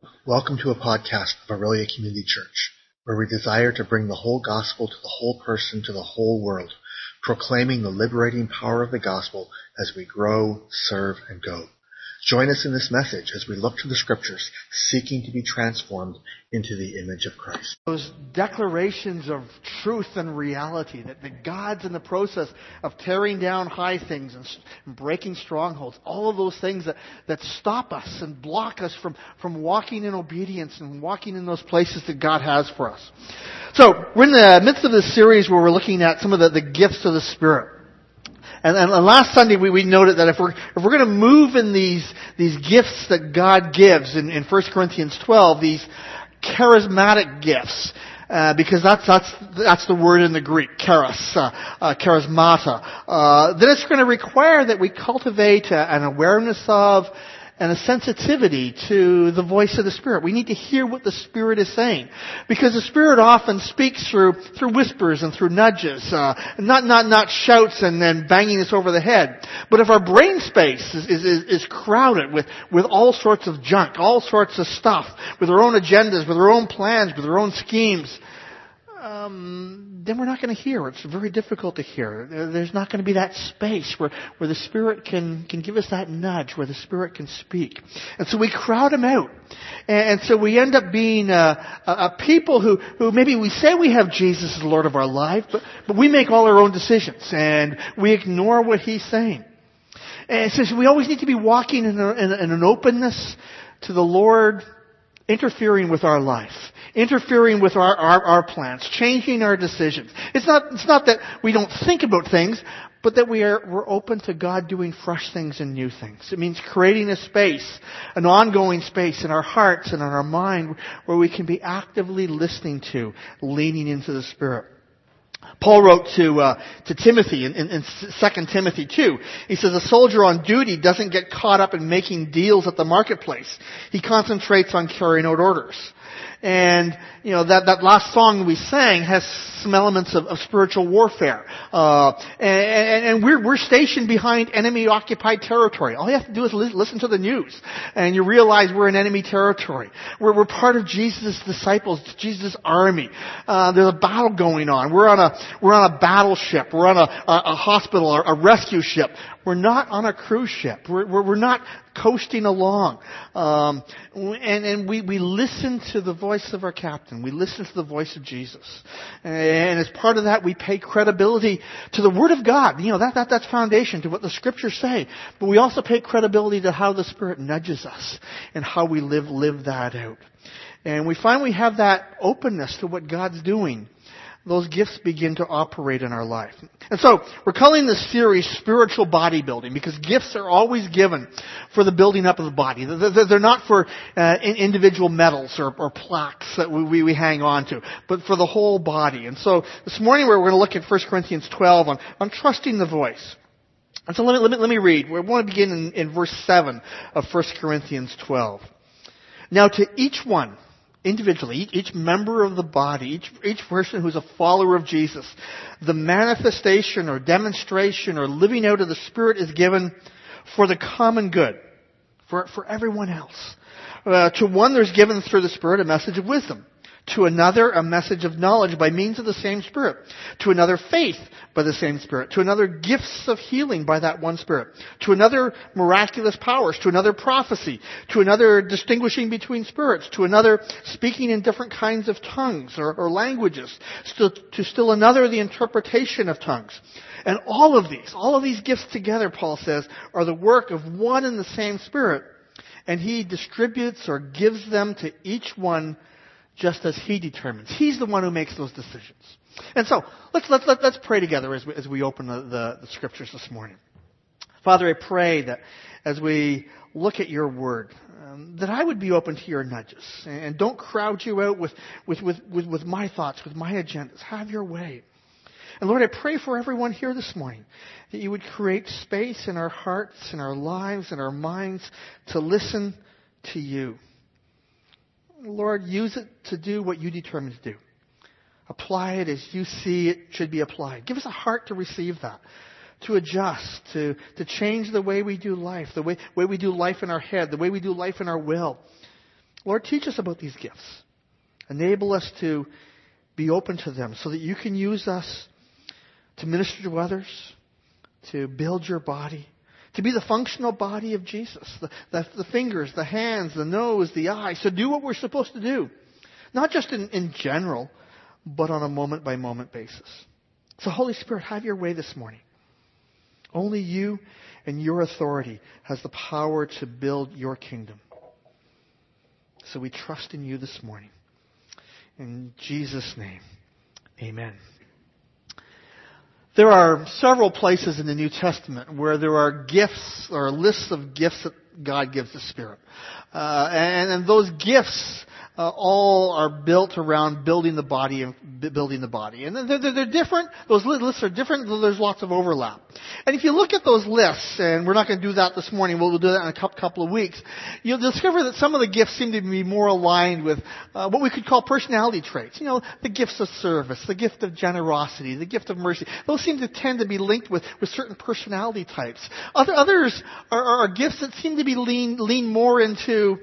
Welcome to a podcast of Aurelia Community Church, where we desire to bring the whole gospel to the whole person, to the whole world, proclaiming the liberating power of the gospel as we grow, serve, and go. Join us in this message as we look to the scriptures, seeking to be transformed into the image of Christ. Those declarations of truth and reality, that God's in the process of tearing down high things and breaking strongholds, all of those things that stop us and block us from walking in obedience and walking in those places that God has for us. So, we're in the midst of this series where we're looking at some of the gifts of the Spirit. And last Sunday we noted that if we're going to move in these gifts that God gives in 1 Corinthians 12, these charismatic gifts, because that's the word in the Greek, charismata, then it's going to require that we cultivate an awareness of and a sensitivity to the voice of the Spirit. We need to hear what the Spirit is saying. Because the Spirit often speaks through whispers and through nudges, not shouts and then banging us over the head. But if our brain space is crowded with all sorts of junk, all sorts of stuff, with our own agendas, with our own plans, with our own schemes, then we're not going to hear. It's very difficult to hear. There's not going to be that space where the Spirit can give us that nudge, where the Spirit can speak. And so we crowd Him out. And so we end up being a people who maybe we say we have Jesus as the Lord of our life, but we make all our own decisions and we ignore what He's saying. And so we always need to be walking in an openness to the Lord interfering with our life, interfering with our plans, changing our decisions. It's not that we don't think about things, but that we're open to God doing fresh things and new things. It means creating a space, an ongoing space in our hearts and in our mind where we can be actively listening to, leaning into the Spirit. Paul wrote to Timothy in 2 Timothy 2. He says, a soldier on duty doesn't get caught up in making deals at the marketplace. He concentrates on carrying out orders. And, that last song we sang has some elements of spiritual warfare. And we're stationed behind enemy-occupied territory. All you have to do is listen to the news, and you realize we're in enemy territory. We're part of Jesus' disciples, Jesus' army. There's a battle going on. We're on a battleship. We're on a hospital, a rescue ship. We're not on a cruise ship. We're not coasting along. And we listen to the voice of our captain. We listen to the voice of Jesus. And as part of that, we pay credibility to the Word of God. That's foundation to what the Scriptures say. But we also pay credibility to how the Spirit nudges us and how we live that out. And we find we have that openness to what God's doing. Those gifts begin to operate in our life. And so, we're calling this series spiritual bodybuilding because gifts are always given for the building up of the body. They're not for individual medals or plaques that we hang on to, but for the whole body. And so, this morning we're going to look at 1 Corinthians 12 on trusting the voice. And so let me read. We want to begin in verse 7 of 1 Corinthians 12. Now to each one, individually, each member of the body, each person who's a follower of Jesus, the manifestation or demonstration or living out of the Spirit is given for the common good, for everyone else. To one there's given through the Spirit a message of wisdom. To another, a message of knowledge by means of the same Spirit. To another, faith by the same Spirit. To another, gifts of healing by that one Spirit. To another, miraculous powers. To another, prophecy. To another, distinguishing between spirits. To another, speaking in different kinds of tongues or languages. To still another, the interpretation of tongues. And all of these gifts together, Paul says, are the work of one and the same Spirit. And He distributes or gives them to each one just as He determines. He's the one who makes those decisions. And so, let's pray together as we open the Scriptures this morning. Father, I pray that as we look at Your Word, that I would be open to Your nudges. And don't crowd You out with my thoughts, with my agendas. Have Your way. And Lord, I pray for everyone here this morning that You would create space in our hearts, in our lives, in our minds to listen to You. Lord, use it to do what You determine to do. Apply it as You see it should be applied. Give us a heart to receive that, to adjust, to change the way we do life, the way we do life in our head, the way we do life in our will. Lord, teach us about these gifts. Enable us to be open to them so that you can use us to minister to others, to build your body, to be the functional body of Jesus. The fingers, the hands, the nose, the eyes. To do what we're supposed to do. Not just in general, but on a moment-by-moment basis. So Holy Spirit, have your way this morning. Only you and your authority has the power to build your kingdom. So we trust in you this morning. In Jesus' name, amen. There are several places in the New Testament where there are gifts or lists of gifts that God gives the Spirit. And those gifts all are built around building the body. And they're different. Those lists are different, though there's lots of overlap. And if you look at those lists, and we're not going to do that this morning, we'll do that in a couple of weeks, you'll discover that some of the gifts seem to be more aligned with what we could call personality traits. You know, the gifts of service, the gift of generosity, the gift of mercy. Those seem to tend to be linked with certain personality types. Others are gifts that seem to be lean more into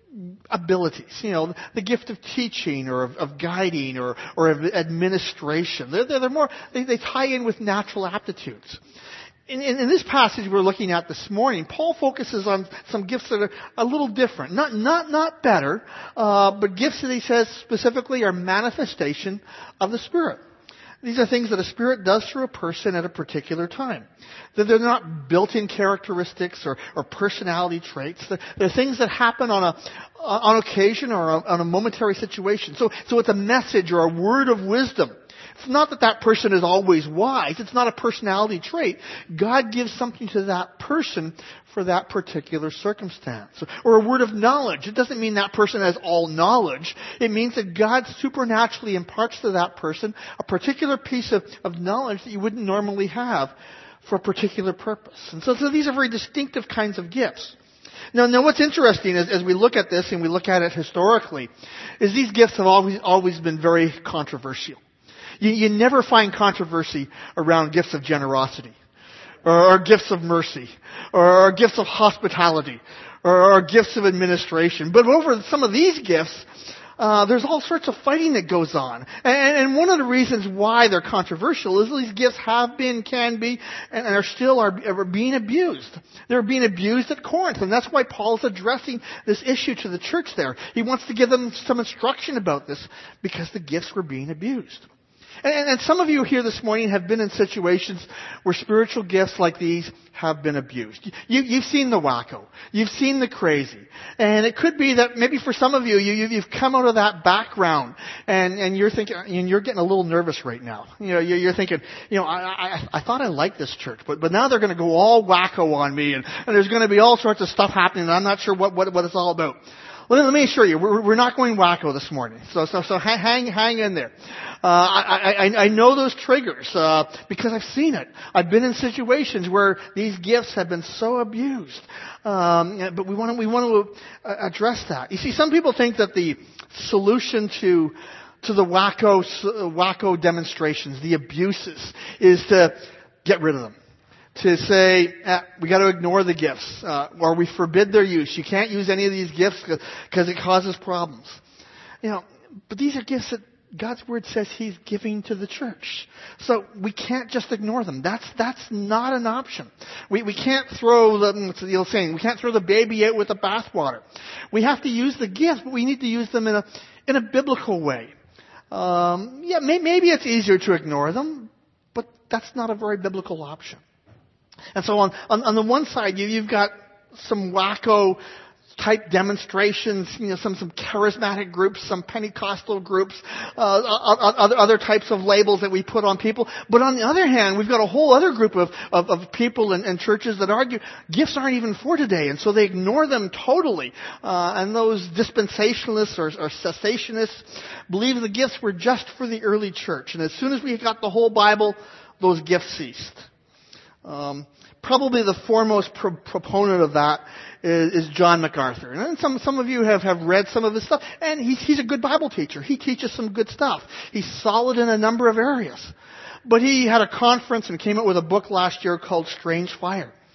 abilities, you know, the gift of teaching or of guiding or of administration. They're more, they tie in with natural aptitudes. In this passage we're looking at this morning, Paul focuses on some gifts that are a little different. Not better, but gifts that he says specifically are manifestation of the Spirit. These are things that a Spirit does through a person at a particular time. They're not built-in characteristics or personality traits. They're things that happen on occasion or on a momentary situation. So it's a message or a word of wisdom. It's not that person is always wise. It's not a personality trait. God gives something to that person for that particular circumstance. Or a word of knowledge. It doesn't mean that person has all knowledge. It means that God supernaturally imparts to that person a particular piece of knowledge that you wouldn't normally have for a particular purpose. And so these are very distinctive kinds of gifts. Now what's interesting as we look at this and we look at it historically is these gifts have always been very controversial. You never find controversy around gifts of generosity, or gifts of mercy, or gifts of hospitality, or gifts of administration. But over some of these gifts, there's all sorts of fighting that goes on. And one of the reasons why they're controversial is these gifts have been, can be, and are being abused. They're being abused at Corinth. And that's why Paul's addressing this issue to the church there. He wants to give them some instruction about this because the gifts were being abused. And some of you here this morning have been in situations where spiritual gifts like these have been abused. You've seen the wacko. You've seen the crazy. And it could be that maybe for some of you've come out of that background and you're thinking, and you're getting a little nervous right now. You know, you're thinking, I thought I liked this church, but now they're going to go all wacko on me and there's going to be all sorts of stuff happening and I'm not sure what it's all about. Well, let me assure you, we're not going wacko this morning. So hang in there. I know those triggers, because I've seen it. I've been in situations where these gifts have been so abused. But we want to address that. You see, some people think that the solution to the wacko demonstrations, the abuses, is to get rid of them. To say, we got to ignore the gifts, or we forbid their use. You can't use any of these gifts because it causes problems. But these are gifts that God's Word says He's giving to the church. So we can't just ignore them. That's not an option. We can't throw the old saying, we can't throw the baby out with the bathwater. We have to use the gifts, but we need to use them in a biblical way. Maybe it's easier to ignore them, but that's not a very biblical option. And so on the one side, you've got some wacko type demonstrations, some charismatic groups, some Pentecostal groups, other types of labels that we put on people. But on the other hand, we've got a whole other group of people and churches that argue gifts aren't even for today, and so they ignore them totally. And those dispensationalists or cessationists believe the gifts were just for the early church. And as soon as we got the whole Bible, those gifts ceased. Probably the foremost proponent of that is John MacArthur. And some of you have read some of his stuff. And he's a good Bible teacher. He teaches some good stuff. He's solid in a number of areas. But he had a conference and came out with a book last year called Strange Fire.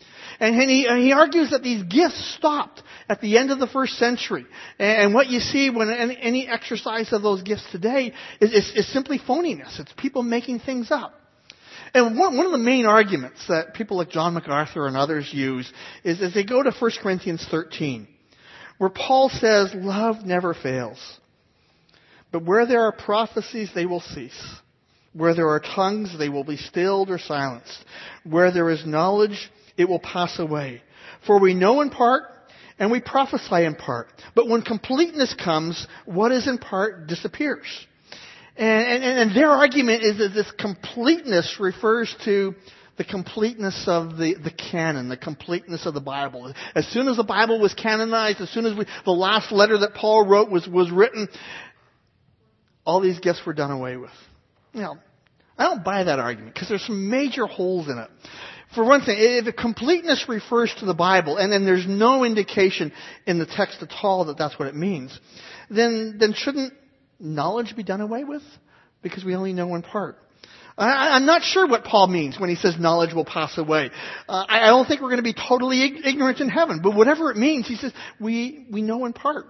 And he argues that these gifts stopped at the end of the first century. And what you see when any exercise of those gifts today is simply phoniness. It's people making things up. And one of the main arguments that people like John MacArthur and others use is they go to 1 Corinthians 13, where Paul says, love never fails. But where there are prophecies, they will cease. Where there are tongues, they will be stilled or silenced. Where there is knowledge, it will pass away. For we know in part, and we prophesy in part. But when completeness comes, what is in part disappears. And their argument is that this completeness refers to the completeness of the canon, the completeness of the Bible. As soon as the Bible was canonized, as soon as the last letter that Paul wrote was written, all these gifts were done away with. Now, I don't buy that argument because there's some major holes in it. For one thing, if completeness refers to the Bible, and then there's no indication in the text at all that that's what it means, then shouldn't knowledge be done away with? Because we only know in part. I'm not sure what Paul means when he says knowledge will pass away. I don't think we're going to be totally ignorant in heaven, but whatever it means, he says, we know in part.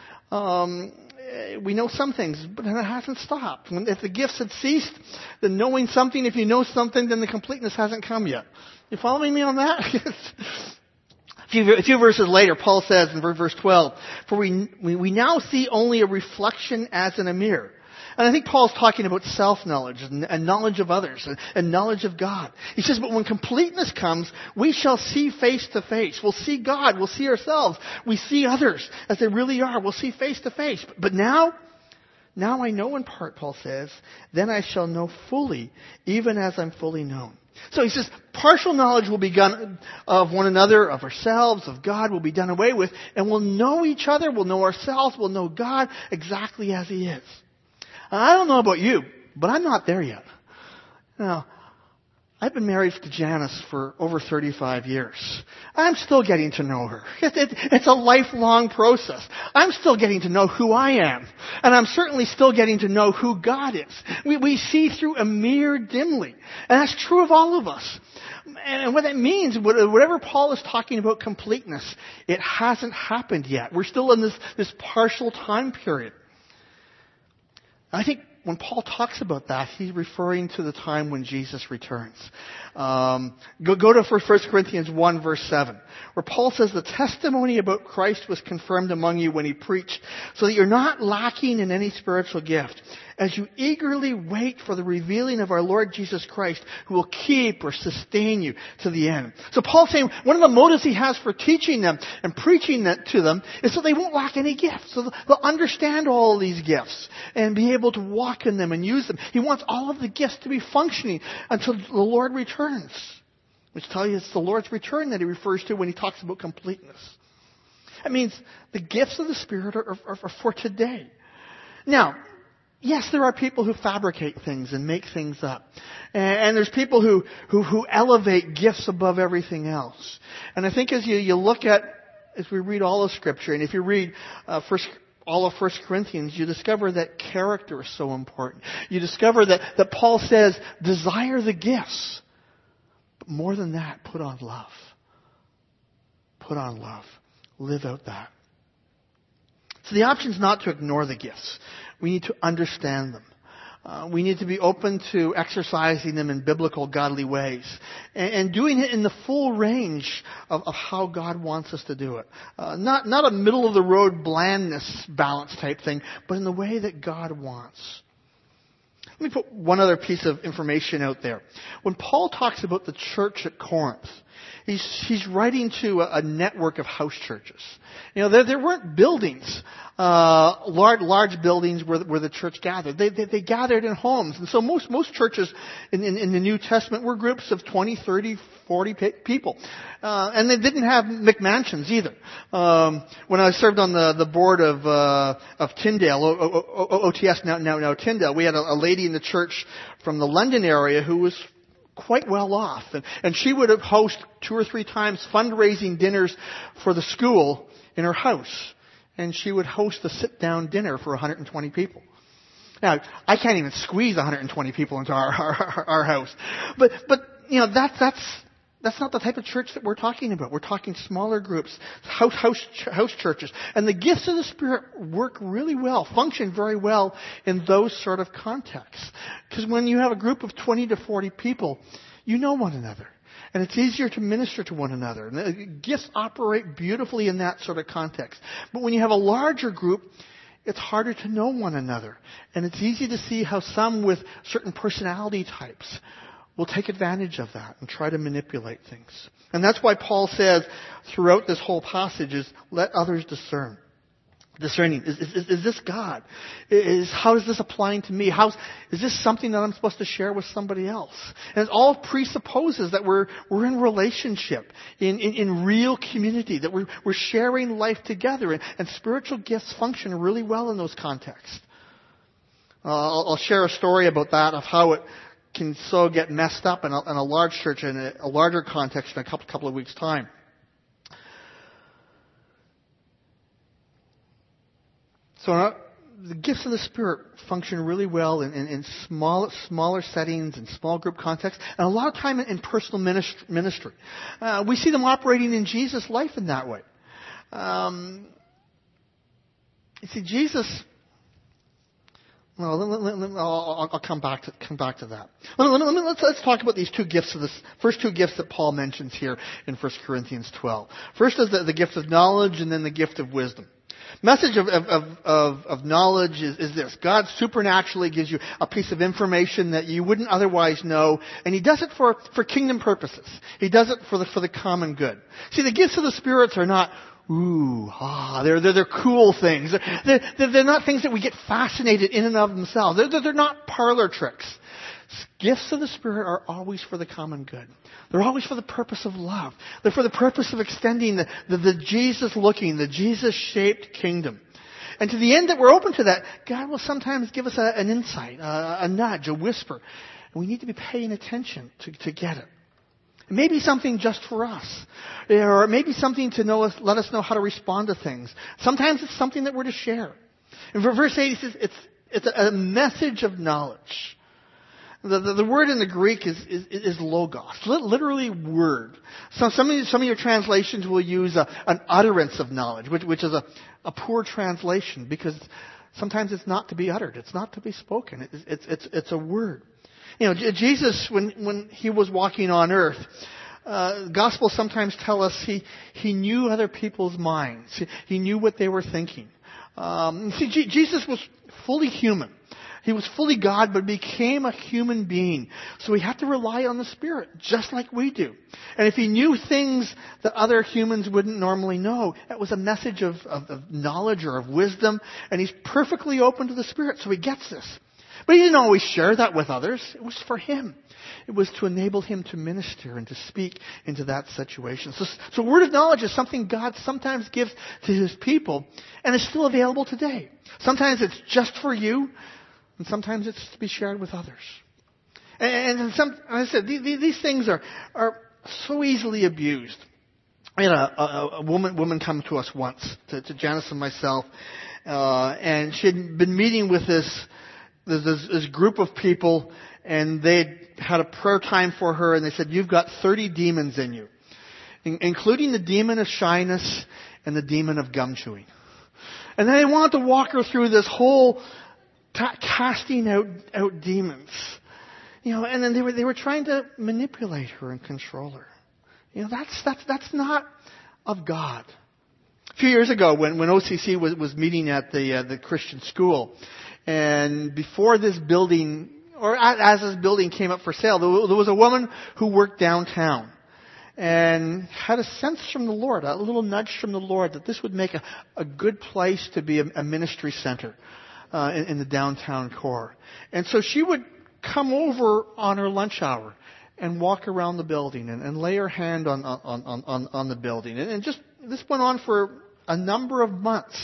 We know some things, but it hasn't stopped. If the gifts had ceased, then knowing something, if you know something, then the completeness hasn't come yet. You following me on that? A few verses later, Paul says in verse 12, for we now see only a reflection as in a mirror. And I think Paul's talking about self-knowledge and knowledge of others and knowledge of God. He says, but when completeness comes, we shall see face to face. We'll see God. We'll see ourselves. We see others as they really are. We'll see face to face. But now I know in part, Paul says, then I shall know fully, even as I'm fully known. So he says, partial knowledge will be done of one another, of ourselves, of God will be done away with, and we'll know each other, we'll know ourselves, we'll know God exactly as He is. I don't know about you, but I'm not there yet. Now, I've been married to Janice for over 35 years. I'm still getting to know her. It's a lifelong process. I'm still getting to know who I am. And I'm certainly still getting to know who God is. We see through a mirror dimly. And that's true of all of us. And what that means, whatever Paul is talking about completeness, it hasn't happened yet. We're still in this partial time period. I think when Paul talks about that, he's referring to the time when Jesus returns. Go to 1 Corinthians 1 verse 7, where Paul says, the testimony about Christ was confirmed among you when He preached, so that you're not lacking in any spiritual gift, as you eagerly wait for the revealing of our Lord Jesus Christ, who will keep or sustain you to the end. So Paul's saying one of the motives he has for teaching them and preaching that to them is so they won't lack any gifts. So they'll understand all of these gifts and be able to walk in them and use them. He wants all of the gifts to be functioning until the Lord returns. Which tells you it's the Lord's return that he refers to when he talks about completeness. That means the gifts of the Spirit are for today. Now, yes, there are people who fabricate things and make things up. And there's people who elevate gifts above everything else. And I think as you look at, as we read all of Scripture, and if you read all of 1 Corinthians, you discover that character is so important. You discover that Paul says, desire the gifts. But more than that, put on love. Put on love. Live out that. So the option is not to ignore the gifts. We need to understand them. We need to be open to exercising them in biblical, godly ways. And doing it in the full range of how God wants us to do it. Not a middle-of-the-road blandness balance type thing, but in the way that God wants. Let me put one other piece of information out there. When Paul talks about the church at Corinth, he's writing to a network of house churches. You know, there weren't buildings, large buildings where the church gathered. They gathered in homes. And so most churches in the New Testament were groups of 20, 30, 40 people. And they didn't have McMansions either. When I served on the board of Tyndale, OTS now Tyndale, we had a lady in the church from the London area who was quite well off. And she would host 2 or 3 times fundraising dinners for the school in her house. And she would host a sit-down dinner for 120 people. Now, I can't even squeeze 120 people into our house. But you know, that's That's not the type of church that we're talking about. We're talking smaller groups, house churches. And the gifts of the Spirit work really well, function very well in those sort of contexts. Because when you have a group of 20 to 40 people, you know one another. And it's easier to minister to one another. And the gifts operate beautifully in that sort of context. But when you have a larger group, it's harder to know one another. And it's easy to see how some with certain personality types will take advantage of that and try to manipulate things. And that's why Paul says throughout this whole passage is, let others discern. Discerning. Is this God? How is this applying to me? Is this something that I'm supposed to share with somebody else? And it all presupposes that we're in relationship, in real community, that we're sharing life together. And spiritual gifts function really well in those contexts. I'll share a story about that, of how it can so get messed up in a large church in a larger context in a couple of weeks' time. So the gifts of the Spirit function really well in smaller settings and small group contexts, and a lot of time in personal ministry. We see them operating in Jesus' life in that way. You see, Jesus. Well, I'll come back to that. Let's talk about these two gifts first two gifts that Paul mentions here in 1 Corinthians 12. First is the gift of knowledge, and then the gift of wisdom. Message of knowledge is this: God supernaturally gives you a piece of information that you wouldn't otherwise know, and He does it for kingdom purposes. He does it for the common good. See, the gifts of the spirits are not they're cool things. They're not things that we get fascinated in and of themselves. They're not parlor tricks. Gifts of the Spirit are always for the common good. They're always for the purpose of love. They're for the purpose of extending the Jesus-looking, the Jesus-shaped kingdom. And to the end that we're open to that, God will sometimes give us an insight, a nudge, a whisper. And we need to be paying attention to get it. It may be something just for us. Or it may be something to let us know how to respond to things. Sometimes it's something that we're to share. In verse 8, he says it's a message of knowledge. The word in the Greek is logos, literally word. Some of your translations will use an utterance of knowledge, which is a poor translation, because sometimes it's not to be uttered, it's not to be spoken. It's a word. You know, Jesus, when He was walking on earth, Gospels sometimes tell us he knew other people's minds. He knew what they were thinking. See, Jesus was fully human. He was fully God, but became a human being. So He had to rely on the Spirit, just like we do. And if He knew things that other humans wouldn't normally know, that was a message of knowledge or of wisdom. And He's perfectly open to the Spirit, so He gets this. But He didn't always share that with others. It was for Him. It was to enable Him to minister and to speak into that situation. So word of knowledge is something God sometimes gives to His people, and is still available today. Sometimes it's just for you, and sometimes it's to be shared with others. And I said, these things are so easily abused. We had a woman come to us once, to Janice and myself, and she had been meeting with this group of people, and they had a prayer time for her, and they said, you've got 30 demons in you, including the demon of shyness and the demon of gum chewing. And then they wanted to walk her through this whole casting out demons. You know, and then they were trying to manipulate her and control her. You know, that's not of God. A few years ago, when OCC was meeting at the Christian school, and before this building, or as this building came up for sale, there was a woman who worked downtown and had a sense from the Lord, a little nudge from the Lord, that this would make a good place to be a ministry center in the downtown core. And so she would come over on her lunch hour and walk around the building and lay her hand on the building. And just this went on for a number of months.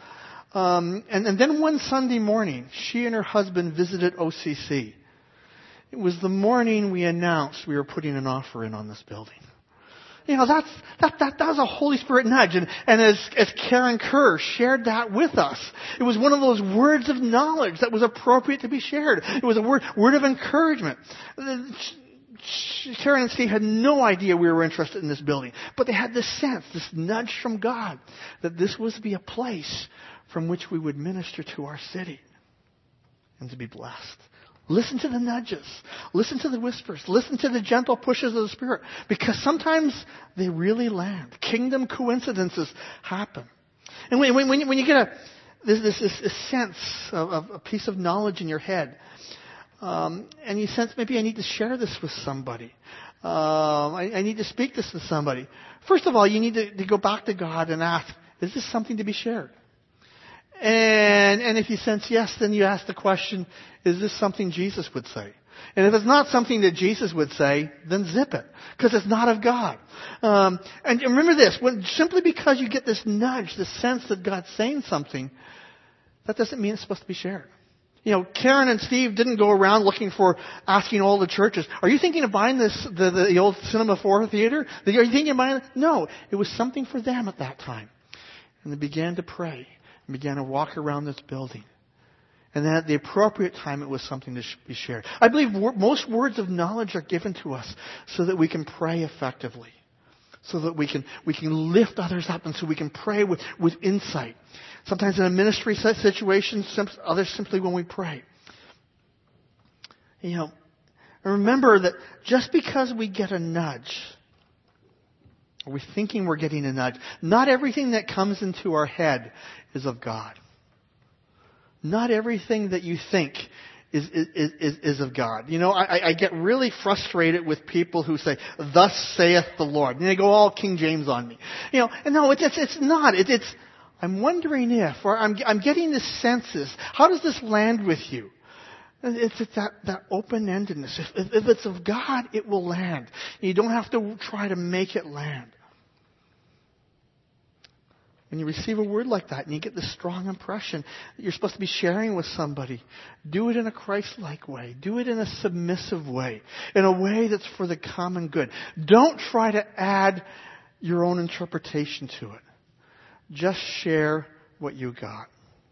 And then one Sunday morning, she and her husband visited OCC. It was the morning we announced we were putting an offer in on this building. You know, that was a Holy Spirit nudge. And as Karen Kerr shared that with us, it was one of those words of knowledge that was appropriate to be shared. It was a word of encouragement. Karen and Steve had no idea we were interested in this building, but they had this sense, this nudge from God, that this was to be a place from which we would minister to our city and to be blessed. Listen to the nudges. Listen to the whispers. Listen to the gentle pushes of the Spirit, because sometimes they really land. Kingdom coincidences happen. And when you get this sense of a piece of knowledge in your head, and you sense maybe I need to share this with somebody. I need to speak this to somebody. First of all, you need to go back to God and ask, is this something to be shared? And if you sense yes, then you ask the question, is this something Jesus would say? And if it's not something that Jesus would say, then zip it, because it's not of God. And remember this, simply because you get this nudge, this sense that God's saying something, that doesn't mean it's supposed to be shared. Karen and Steve didn't go around asking all the churches, are you thinking of buying the old Cinema 4 theater? Are you thinking of buying it? No, it was something for them at that time. And they began to pray and began to walk around this building. And then at the appropriate time, it was something to be shared. I believe most words of knowledge are given to us so that we can pray effectively, so that we can lift others up, and so we can pray with insight. Sometimes in a ministry situation, others simply when we pray. And remember that just because we get a nudge, or we're thinking we're getting a nudge, not everything that comes into our head is of God. Not everything that you think is of God. I get really frustrated with people who say, "Thus saith the Lord," and they go all King James on me. And no, it's not. It's I'm wondering if, or I'm getting the senses. How does this land with you? It's that open-endedness. If it's of God, it will land. You don't have to try to make it land. When you receive a word like that and you get this strong impression that you're supposed to be sharing with somebody, do it in a Christ-like way. Do it in a submissive way. In a way that's for the common good. Don't try to add your own interpretation to it. Just share what you got.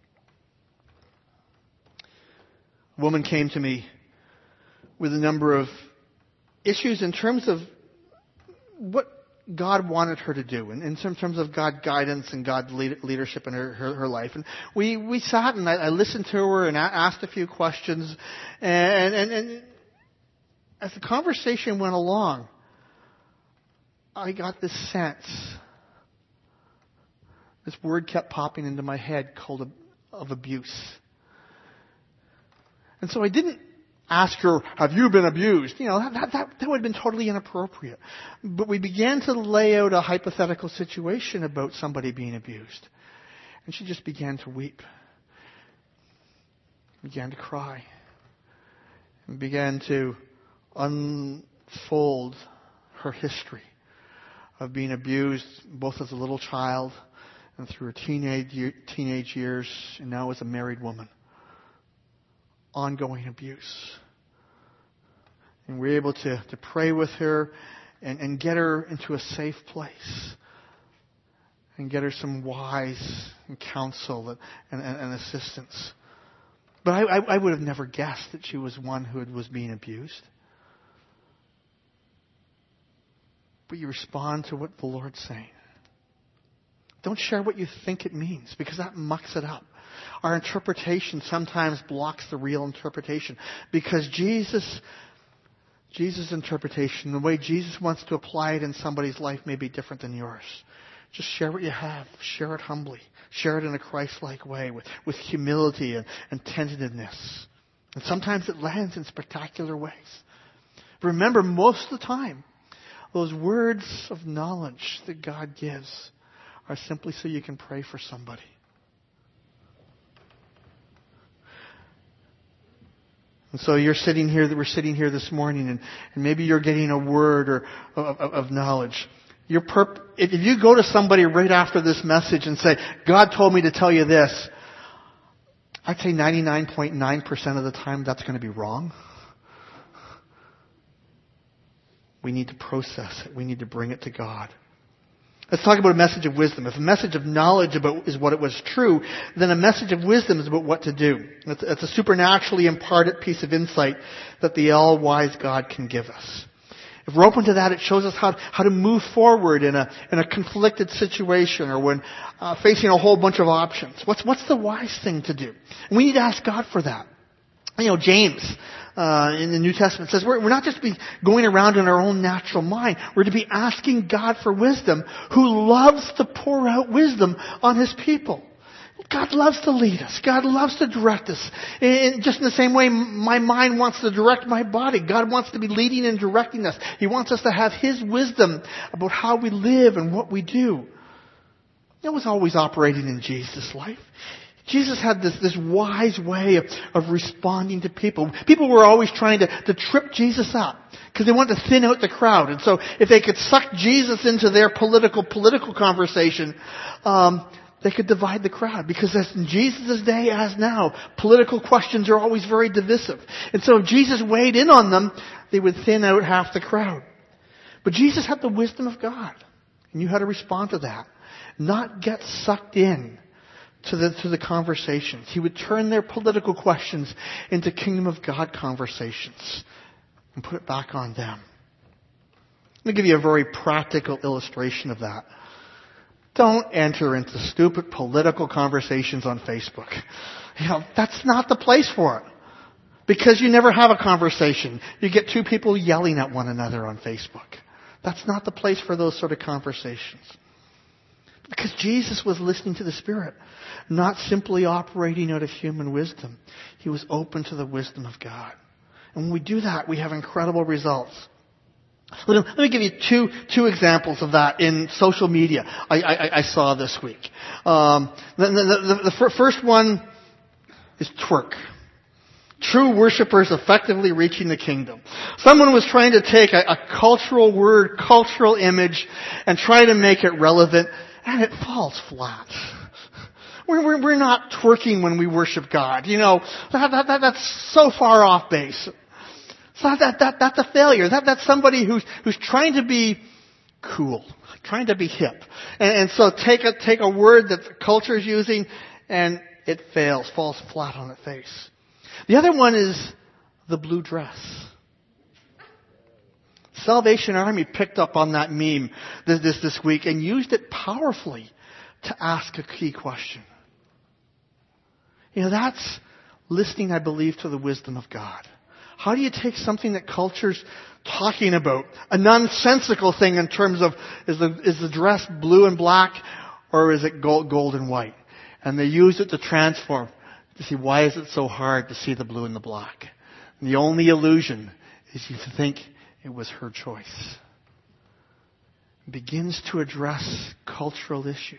A woman came to me with a number of issues in terms of what God wanted her to do, and in terms of God guidance and God leadership in her life. And we sat and I listened to her and asked a few questions. And as the conversation went along, I got this sense. This word kept popping into my head called of abuse. And so I didn't ask her, have you been abused? That would have been totally inappropriate. But we began to lay out a hypothetical situation about somebody being abused. And she just began to weep. Began to cry. And began to unfold her history of being abused both as a little child and through her teenage years, and now as a married woman. Ongoing abuse. And we're able to pray with her and get her into a safe place. And get her some wise and counsel and assistance. But I would have never guessed that she was one who was being abused. But you respond to what the Lord's saying. Don't share what you think it means, because that mucks it up. Our interpretation sometimes blocks the real interpretation, because Jesus' interpretation, the way Jesus wants to apply it in somebody's life, may be different than yours. Just share what you have. Share it humbly. Share it in a Christ-like way with humility and tentativeness. And sometimes it lands in spectacular ways. But remember, most of the time, those words of knowledge that God gives are simply so you can pray for somebody. And so we're sitting here this morning, and maybe you're getting a word of knowledge. If you go to somebody right after this message and say, God told me to tell you this, I'd say 99.9% of the time that's going to be wrong. We need to process it. We need to bring it to God. Let's talk about a message of wisdom. If a message of knowledge is what it was true, then a message of wisdom is about what to do. It's a supernaturally imparted piece of insight that the all-wise God can give us. If we're open to that, it shows us how to move forward in a conflicted situation or when facing a whole bunch of options. What's the wise thing to do? And we need to ask God for that. James in the New Testament says we're not just be going around in our own natural mind. We're to be asking God for wisdom, who loves to pour out wisdom on His people. God loves to lead us. God loves to direct us. And just in the same way my mind wants to direct my body, God wants to be leading and directing us. He wants us to have His wisdom about how we live and what we do. That was always operating in Jesus' life. Jesus had this wise way of responding to people. People were always trying to trip Jesus up because they wanted to thin out the crowd. And so if they could suck Jesus into their political conversation, they could divide the crowd. Because as in Jesus' day as now, political questions are always very divisive. And so if Jesus weighed in on them, they would thin out half the crowd. But Jesus had the wisdom of God. And you had to respond to that. Not get sucked in to the conversations. He would turn their political questions into kingdom of God conversations and put it back on them. Let me give you a very practical illustration of that. Don't enter into stupid political conversations on Facebook. That's not the place for it. Because you never have a conversation. You get two people yelling at one another on Facebook. That's not the place for those sort of conversations. Because Jesus was listening to the Spirit, not simply operating out of human wisdom. He was open to the wisdom of God. And when we do that, we have incredible results. Let me give you two examples of that in social media I saw this week. The first one is twerk. True worshipers effectively reaching the kingdom. Someone was trying to take a cultural word, cultural image, and try to make it relevant, and it falls flat. We're not twerking when we worship God. That's so far off base. So that's a failure. That's somebody who's trying to be cool, trying to be hip. And so take a word that the culture is using and it falls flat on its face. The other one is the blue dress. Salvation Army picked up on that meme this week and used it powerfully to ask a key question. That's listening, I believe, to the wisdom of God. How do you take something that culture's talking about, a nonsensical thing in terms of is the dress blue and black or is it gold and white? And they use it to transform, to see why is it so hard to see the blue and the black. And the only illusion is you think it was her choice. It begins to address cultural issues.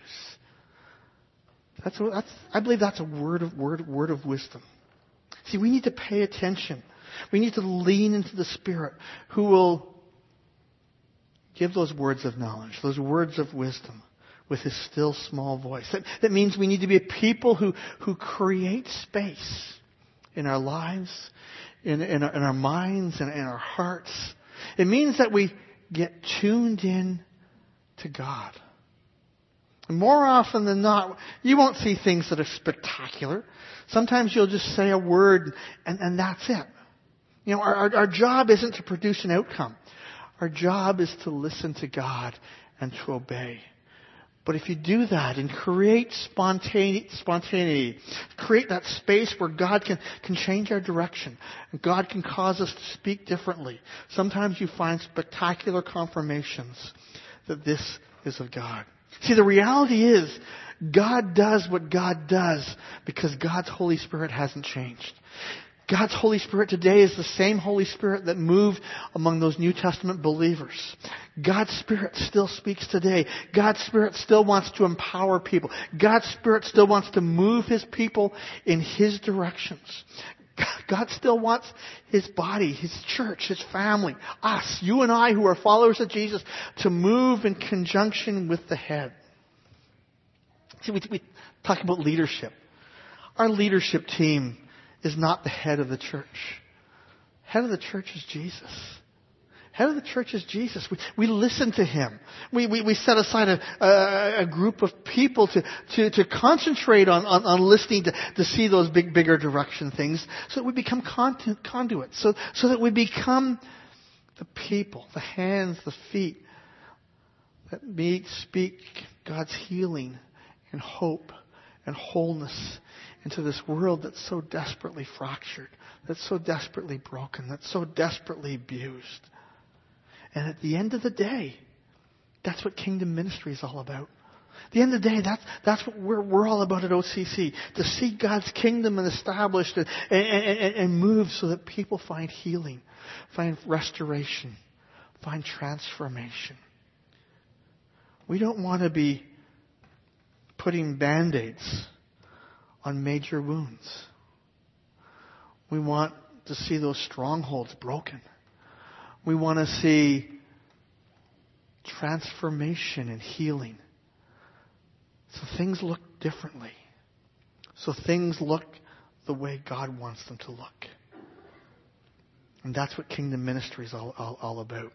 I believe that's a word of wisdom. See, we need to pay attention. We need to lean into the Spirit who will give those words of knowledge, those words of wisdom with His still small voice. That means we need to be a people who create space in our lives, in our minds, and in our hearts. It means that we get tuned in to God. And more often than not, you won't see things that are spectacular. Sometimes you'll just say a word and that's it. Our job isn't to produce an outcome. Our job is to listen to God and to obey. But if you do that and create spontaneity, create that space where God can change our direction, and God can cause us to speak differently, sometimes you find spectacular confirmations that this is of God. See, the reality is, God does what God does because God's Holy Spirit hasn't changed. God's Holy Spirit today is the same Holy Spirit that moved among those New Testament believers. God's Spirit still speaks today. God's Spirit still wants to empower people. God's Spirit still wants to move His people in His directions. God still wants His body, His church, His family, us, you and I who are followers of Jesus, to move in conjunction with the head. See, we talk about leadership. Our leadership team is not the head of the church. Head of the church is Jesus. Head of the church is Jesus. We listen to Him. We set aside a group of people to concentrate on listening to see those bigger direction things, so that we become conduits, so that we become the people, the hands, the feet that speak God's healing and hope and wholeness into this world that's so desperately fractured, that's so desperately broken, that's so desperately abused. And at the end of the day, that's what kingdom ministry is all about. At the end of the day, that's what we're all about at OCC. To see God's kingdom established and move so that people find healing, find restoration, find transformation. We don't want to be putting Band-Aids on major wounds. We want to see those strongholds broken. We want to see transformation and healing. So things look differently. So things look the way God wants them to look. And that's what kingdom ministry is all about.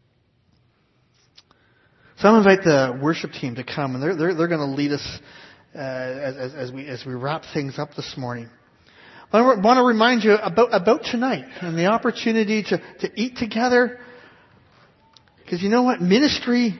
So I'll invite the worship team to come, and they're going to lead us as we wrap things up this morning. I want to remind you about tonight and the opportunity to eat together. Because you know what? Ministry,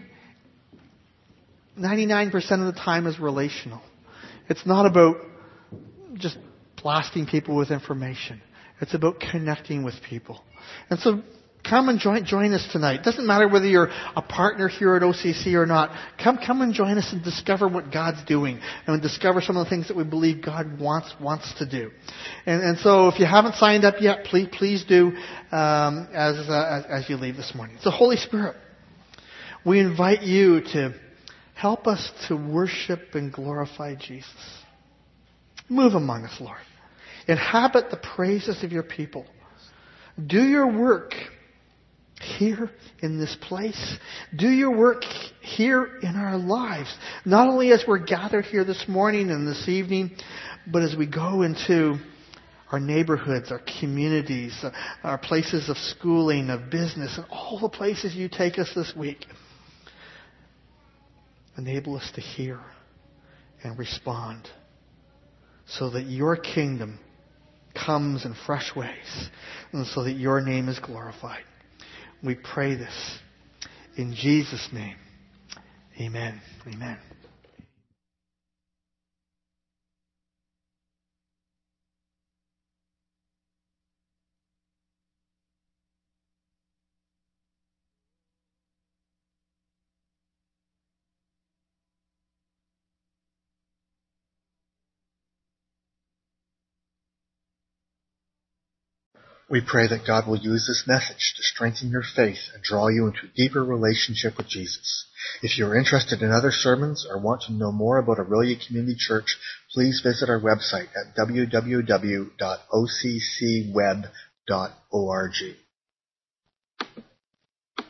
99% of the time, is relational. It's not about just blasting people with information. It's about connecting with people. And so come and join us tonight. It doesn't matter whether you're a partner here at OCC or not. Come and join us and discover what God's doing and discover some of the things that we believe God wants to do. And so if you haven't signed up yet, please do as you leave this morning. So Holy Spirit, we invite you to help us to worship and glorify Jesus. Move among us, Lord. Inhabit the praises of your people. Do your work here in this place. Do your work here in our lives. Not only as we're gathered here this morning and this evening, but as we go into our neighborhoods, our communities, our places of schooling, of business, and all the places you take us this week. Enable us to hear and respond so that your kingdom comes in fresh ways and so that your name is glorified. We pray this in Jesus' name. Amen. Amen. We pray that God will use this message to strengthen your faith and draw you into a deeper relationship with Jesus. If you are interested in other sermons or want to know more about Aurelia Community Church, please visit our website at www.occweb.org.